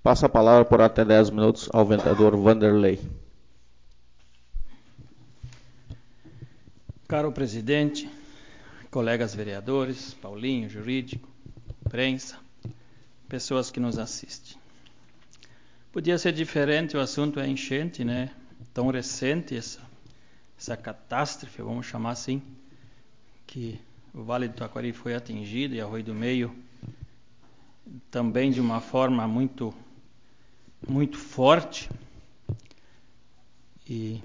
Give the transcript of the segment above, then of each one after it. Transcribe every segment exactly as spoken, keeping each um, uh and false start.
Passo a palavra por até dez minutos ao vereador Vanderlei. Caro presidente, colegas vereadores, Paulinho, jurídico, imprensa, pessoas que nos assistem. Podia ser diferente, o assunto é enchente, né? Tão recente essa, essa catástrofe, vamos chamar assim, que o Vale do Taquari foi atingido e Arroio do Meio também de uma forma muito, muito forte. E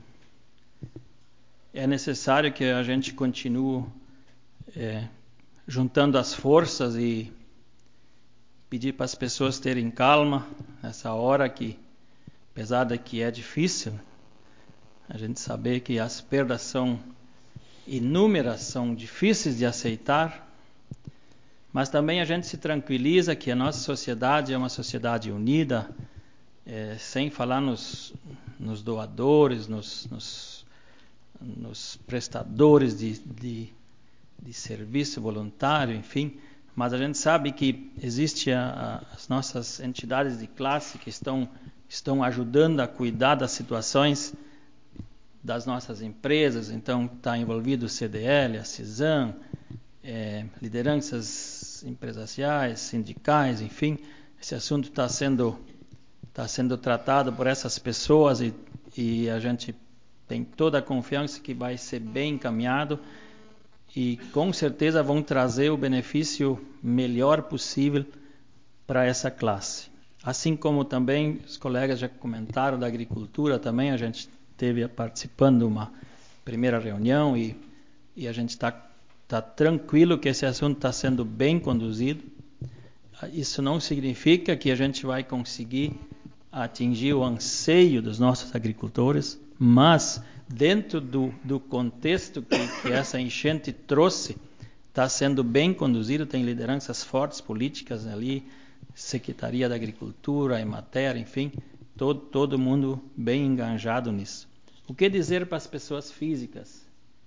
é necessário que a gente continue é, juntando as forças e pedir para as pessoas terem calma nessa hora que, apesar de que é difícil, a gente saber que as perdas são inúmeras, são difíceis de aceitar, mas também a gente se tranquiliza que a nossa sociedade é uma sociedade unida, é, sem falar nos, nos doadores, nos, nos, nos prestadores de, de, de serviço voluntário, enfim, mas a gente sabe que existem as nossas entidades de classe que estão, estão ajudando a cuidar das situações das nossas empresas. Então está envolvido o C D L, a CISAM, é, lideranças empresariais, sindicais, enfim, esse assunto está sendo, está sendo tratado por essas pessoas e, e a gente tem toda a confiança que vai ser bem encaminhado e com certeza vão trazer o benefício melhor possível para essa classe. Assim como também os colegas já comentaram da agricultura, também a gente esteve participando de uma primeira reunião e, e a gente está tá tranquilo que esse assunto está sendo bem conduzido. Isso não significa que a gente vai conseguir atingir o anseio dos nossos agricultores, mas dentro do, do contexto que, que essa enchente trouxe, está sendo bem conduzido, tem lideranças fortes políticas ali, Secretaria da Agricultura, Emater, enfim, todo, todo mundo bem engajado nisso. O que dizer para as pessoas físicas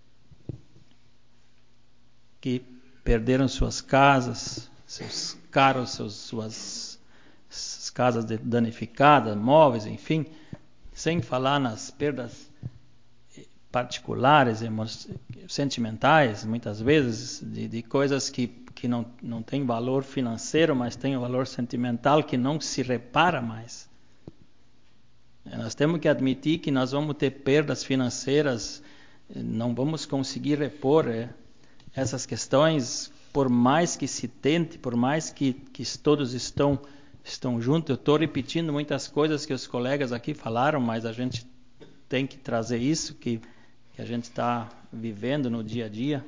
que perderam suas casas, seus carros, seus, suas, suas casas danificadas, móveis, enfim, sem falar nas perdas particulares, sentimentais, muitas vezes, de, de coisas que, que não, não têm valor financeiro, mas têm um valor sentimental que não se repara mais. Nós temos que admitir que nós vamos ter perdas financeiras, não vamos conseguir repor é, essas questões, por mais que se tente, por mais que, que todos estão, estão juntos. Eu estou repetindo muitas coisas que os colegas aqui falaram, mas a gente tem que trazer isso que, que a gente está vivendo no dia a dia.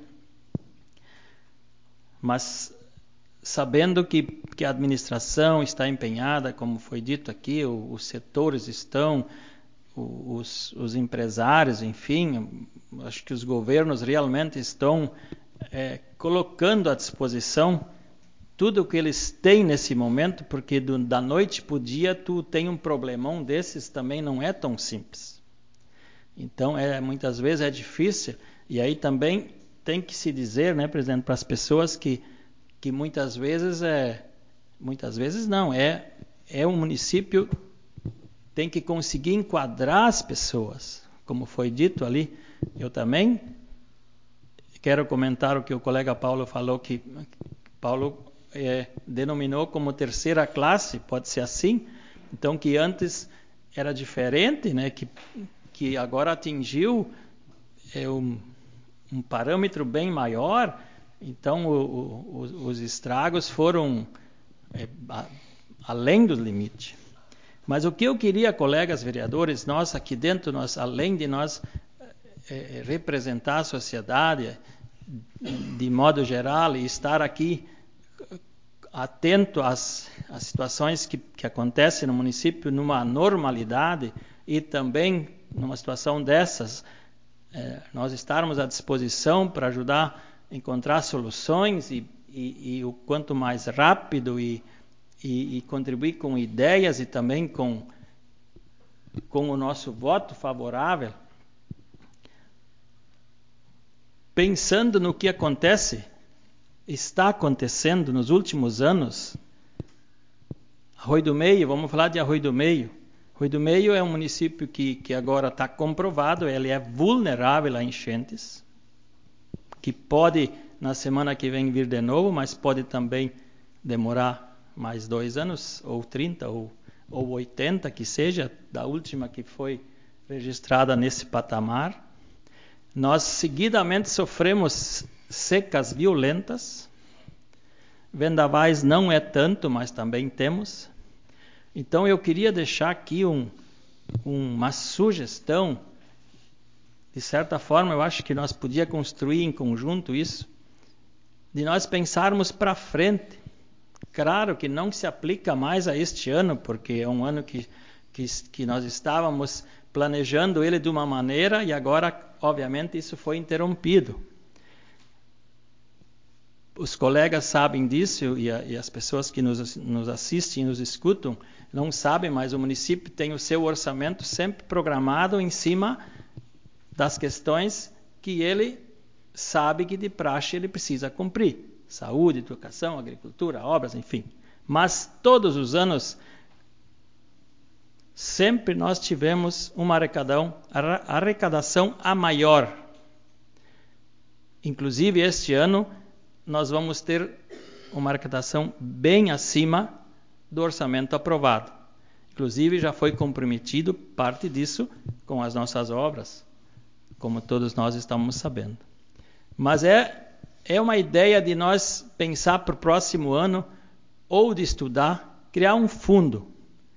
Mas sabendo que, que a administração está empenhada, como foi dito aqui, o, os setores estão, o, os, os empresários, enfim, acho que os governos realmente estão é, colocando à disposição tudo o que eles têm nesse momento, porque do, da noite para o dia tu tem um problemão desses, também não é tão simples. Então, é, muitas vezes é difícil, e aí também tem que se dizer, né, presidente, para as pessoas que que muitas vezes é, muitas vezes não, é, é um município tem que conseguir enquadrar as pessoas, como foi dito ali. Eu também quero comentar o que o colega Paulo falou, que Paulo é, denominou como terceira classe, pode ser assim, então que antes era diferente, né, que, que agora atingiu é, um, um parâmetro bem maior. Então, o, o, os estragos foram é, a, além do limite. Mas o que eu queria, colegas vereadores, nós aqui dentro, nós, além de nós é, representar a sociedade de modo geral e estar aqui atento às, às situações que, que acontecem no município numa normalidade e também numa situação dessas, é, nós estarmos à disposição para ajudar encontrar soluções e, e, e o quanto mais rápido e, e, e contribuir com ideias e também com, com o nosso voto favorável, pensando no que acontece, está acontecendo nos últimos anos, Arroio do Meio, vamos falar de Arroio do Meio. Arroio do Meio é um município que, que agora está comprovado, ele é vulnerável a enchentes, que pode na semana que vem vir de novo, mas pode também demorar mais dois anos, ou trinta, ou, ou oitenta, que seja, da última que foi registrada nesse patamar. Nós seguidamente sofremos secas violentas, vendavais não é tanto, mas também temos. Então eu queria deixar aqui um, uma sugestão. De certa forma, eu acho que nós podíamos construir em conjunto isso, de nós pensarmos para frente. Claro que não se aplica mais a este ano, porque é um ano que, que, que nós estávamos planejando ele de uma maneira e agora, obviamente, isso foi interrompido. Os colegas sabem disso e, a, e as pessoas que nos, nos assistem e nos escutam não sabem, mas o município tem o seu orçamento sempre programado em cima das questões que ele sabe que de praxe ele precisa cumprir. Saúde, educação, agricultura, obras, enfim. Mas todos os anos, sempre nós tivemos uma arrecadação, arrecadação a maior. Inclusive, este ano, nós vamos ter uma arrecadação bem acima do orçamento aprovado. Inclusive, já foi comprometido parte disso com as nossas obras, como todos nós estamos sabendo. Mas é, é uma ideia de nós pensar para o próximo ano, ou de estudar, criar um fundo,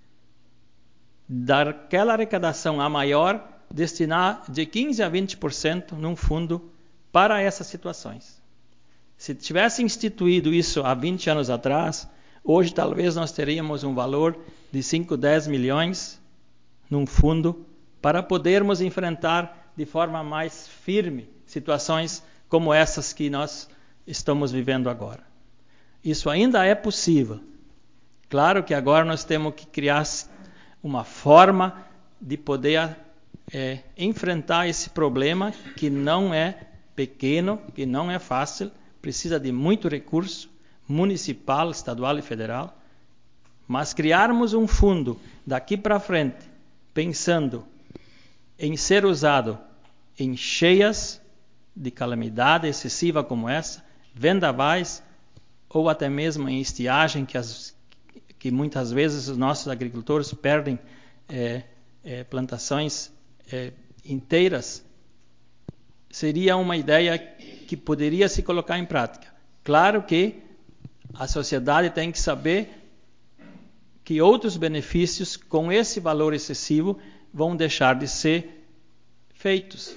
daquela arrecadação a maior, destinar de quinze a vinte por cento num fundo para essas situações. Se tivesse instituído isso há vinte anos atrás, hoje talvez nós teríamos um valor de cinco, dez milhões num fundo para podermos enfrentar de forma mais firme situações como essas que nós estamos vivendo agora. Isso ainda é possível. Claro que agora nós temos que criar uma forma de poder é, enfrentar esse problema que não é pequeno, que não é fácil, precisa de muito recurso municipal, estadual e federal, mas criarmos um fundo daqui para frente, pensando em ser usado em cheias de calamidade excessiva como essa, vendavais ou até mesmo em estiagem, que, as, que muitas vezes os nossos agricultores perdem é, é, plantações é, inteiras, seria uma ideia que poderia se colocar em prática. Claro que a sociedade tem que saber que outros benefícios com esse valor excessivo vão deixar de ser feitos.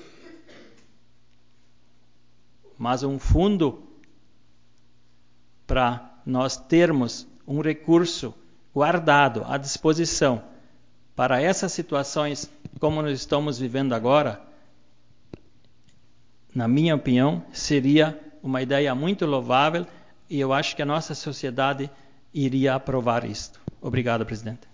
Mas um fundo para nós termos um recurso guardado à disposição para essas situações como nós estamos vivendo agora, na minha opinião, seria uma ideia muito louvável e eu acho que a nossa sociedade iria aprovar isto. Obrigado, presidente.